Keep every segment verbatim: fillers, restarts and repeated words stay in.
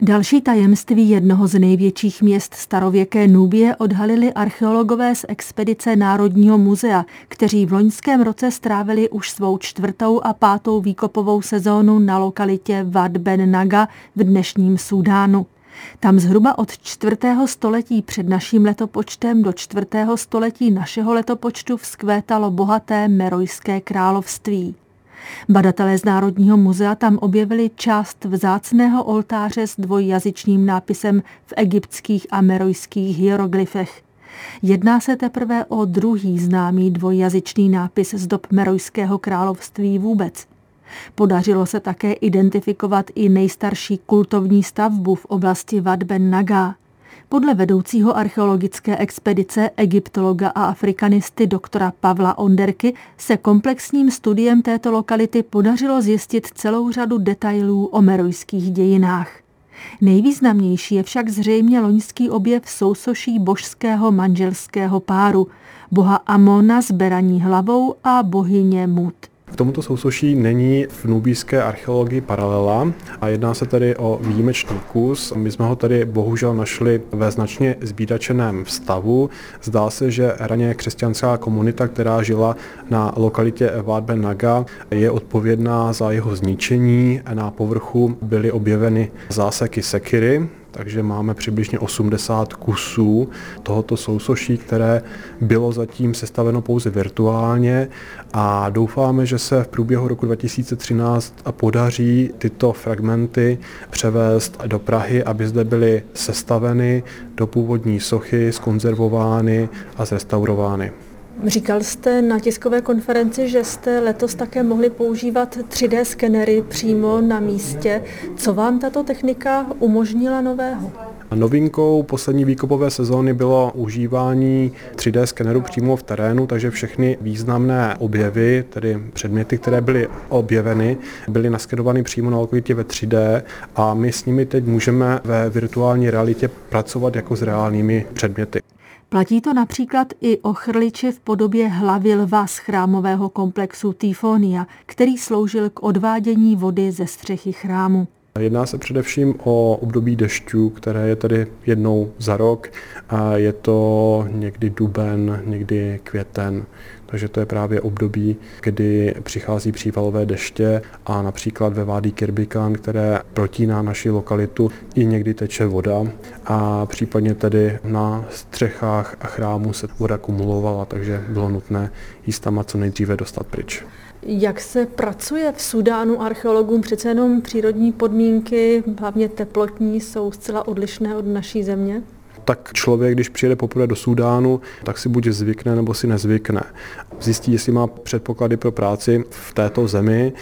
Další tajemství jednoho z největších měst starověké Nubie odhalili archeologové z expedice Národního muzea, kteří v loňském roce strávili už svou čtvrtou a pátou výkopovou sezónu na lokalitě Wad Ben Naga v dnešním Súdánu. Tam zhruba od čtvrtého století před naším letopočtem do čtvrtého století našeho letopočtu vzkvétalo bohaté Merojské království. Badatelé z Národního muzea tam objevili část vzácného oltáře s dvojjazyčným nápisem v egyptských a merojských hieroglyfech. Jedná se teprve o druhý známý dvojjazyčný nápis z dob Merojského království vůbec. Podařilo se také identifikovat i nejstarší kultovní stavbu v oblasti Wad Ben Naga. Podle vedoucího archeologické expedice, egyptologa a afrikanisty doktora Pavla Onderky se komplexním studiem této lokality podařilo zjistit celou řadu detailů o merojských dějinách. Nejvýznamnější je však zřejmě loňský objev sousoší božského manželského páru, boha Amona s beraní hlavou a bohyně Mut. K tomuto sousoší není v nubijské archeologii paralela a jedná se tedy o výjimečný kus. My jsme ho tady bohužel našli ve značně zbídačeném stavu. Zdá se, že raně křesťanská komunita, která žila na lokalitě Wad Ben Naga, je odpovědná za jeho zničení. Na povrchu byly objeveny záseky sekiry, takže máme přibližně osmdesát kusů tohoto sousoší, které bylo zatím sestaveno pouze virtuálně a doufáme, že se v průběhu roku dva tisíce třináct podaří tyto fragmenty převést do Prahy, aby zde byly sestaveny do původní sochy, zkonzervovány a zrestaurovány. Říkal jste na tiskové konferenci, že jste letos také mohli používat tři dé skenery přímo na místě. Co vám tato technika umožnila nového? Novinkou poslední výkopové sezóny bylo užívání tři dé skeneru přímo v terénu, takže všechny významné objevy, tedy předměty, které byly objeveny, byly naskedovány přímo na lokalitě ve tři dé a my s nimi teď můžeme ve virtuální realitě pracovat jako s reálnými předměty. Platí to například i o chrliči v podobě hlavy lva z chrámového komplexu Tyfonia, který sloužil k odvádění vody ze střechy chrámu. Jedná se především o období dešťů, které je tedy jednou za rok a je to někdy duben, někdy květen. Takže to je právě období, kdy přichází přívalové deště a například ve Vádí Kirbikan, které protíná naši lokalitu, i někdy teče voda a případně tedy na střechách a chrámu se voda kumulovala, takže bylo nutné jí tam co nejdříve dostat pryč. Jak se pracuje v Súdánu archeologům? Přece jenom přírodní podmínky, hlavně teplotní, jsou zcela odlišné od naší země? Tak člověk, když přijede poprvé do Súdánu, tak si buď zvykne, nebo si nezvykne. Zjistí, jestli má předpoklady pro práci v této zemi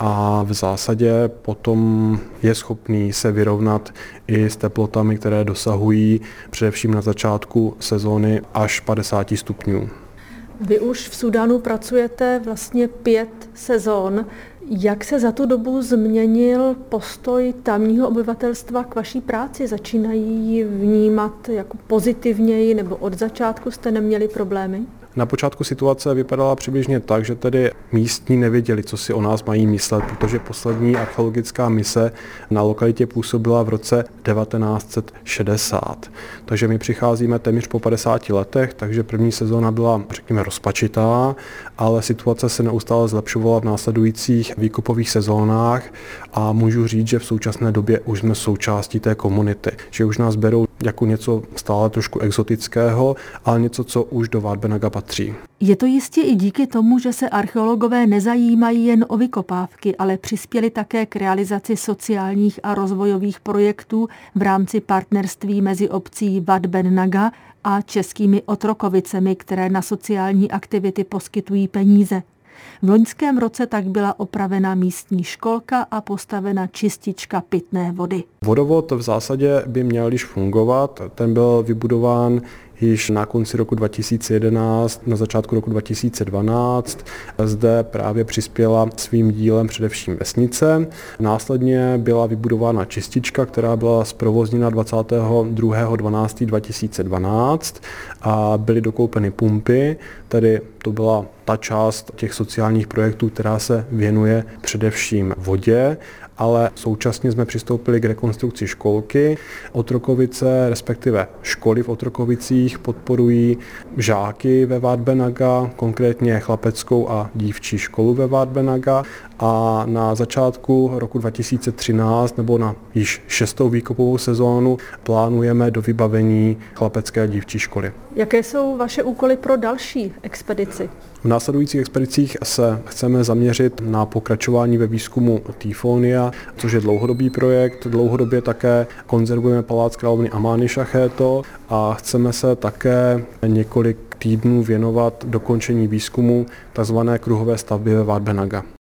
a v zásadě potom je schopný se vyrovnat i s teplotami, které dosahují především na začátku sezóny až padesát stupňů. Vy už v Súdánu pracujete vlastně pět sezon. Jak se za tu dobu změnil postoj tamního obyvatelstva k vaší práci? Začínají ji vnímat jako pozitivněji, nebo od začátku jste neměli problémy? Na počátku situace vypadala přibližně tak, že tedy místní nevěděli, co si o nás mají myslet, protože poslední archeologická mise na lokalitě působila v roce devatenáct set šedesát. Takže my přicházíme téměř po padesáti letech, takže první sezóna byla, řekněme, rozpačitá, ale situace se neustále zlepšovala v následujících výkopových sezónách a můžu říct, že v současné době už jsme součástí té komunity, že už nás berou jako něco stále trošku exotického, ale něco, co už do Wad Ben Naga patří. Je to jistě i díky tomu, že se archeologové nezajímají jen o vykopávky, ale přispěli také k realizaci sociálních a rozvojových projektů v rámci partnerství mezi obcí Wad Ben Naga a českými Otrokovicemi, které na sociální aktivity poskytují peníze. V loňském roce tak byla opravena místní školka a postavena čistička pitné vody. Vodovod v zásadě by měl již fungovat. Ten byl vybudován již na konci roku dva tisíce jedenáct, na začátku roku dva tisíce dvanáct. Zde právě přispěla svým dílem především vesnice. Následně byla vybudována čistička, která byla zprovozněna dvacátého druhého dvanáctého dva tisíce dvanáct a byly dokoupeny pumpy, tedy To byla ta část těch sociálních projektů, která se věnuje především vodě, ale současně jsme přistoupili k rekonstrukci školky. Otrokovice, respektive školy v Otrokovicích podporují žáky ve Vát Benaga, konkrétně chlapeckou a dívčí školu ve Vát Benaga, a na začátku roku dva tisíce třináct nebo na již šestou výkopovou sezónu plánujeme do vybavení chlapecké a dívčí školy. Jaké jsou vaše úkoly pro další expedici? V následujících expedicích se chceme zaměřit na pokračování ve výzkumu Typhonia, což je dlouhodobý projekt. Dlouhodobě také konzervujeme palác královny Amány Šachéto a chceme se také několik týdnů věnovat dokončení výzkumu tzv. Kruhové stavby ve Vát Benaga.